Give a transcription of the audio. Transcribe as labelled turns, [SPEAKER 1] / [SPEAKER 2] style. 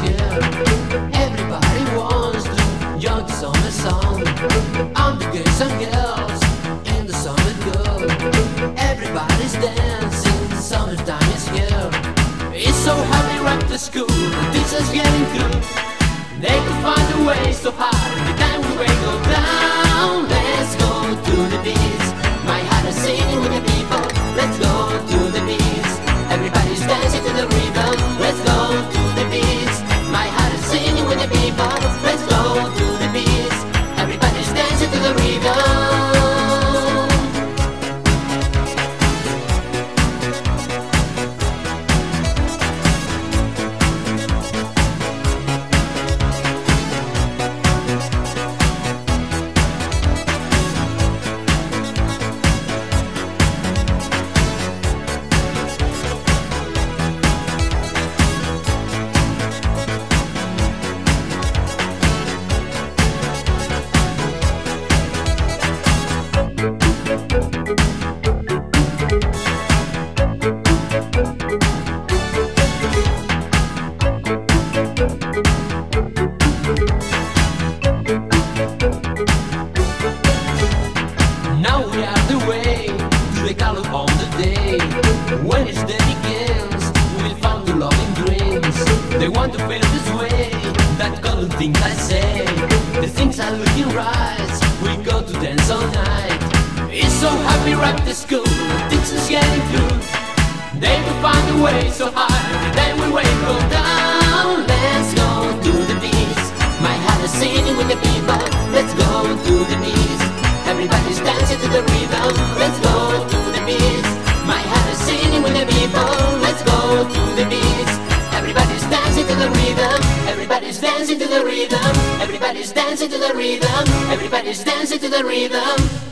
[SPEAKER 1] here. Everybody wants to join the summer song. All the girls and girls in the summer glow. Everybody's dancing, the summertime is here. It's so happy right to school, the teacher's getting through. They can find a way so hard, every time we wake go down. Let's go to the beach, my heart is singing with the people. Let's go to the beach, everybody's dancing to the rhythm. Let's go to the beach, my heart is singing with the people. Let's go to the beach, everybody's dancing to the rhythm. Now we are the way to the color on the day. When each day begins, we'll find the loving dreams. They want to feel this way, that golden thing I say. The things are looking right, we go to dance all night. It's so happy right to school, the teacher's getting through. They will find a way so hard, every day we wake go down. Let's go to the beach, my heart is singing with the people. Let's go to the beach, everybody's dancing to the rhythm. Let's go to the beach, my heart is singing with the people. Let's go to the beach, everybody's dancing to the rhythm. Everybody's dancing to the rhythm. Everybody's dancing to the rhythm. Everybody's dancing to the rhythm.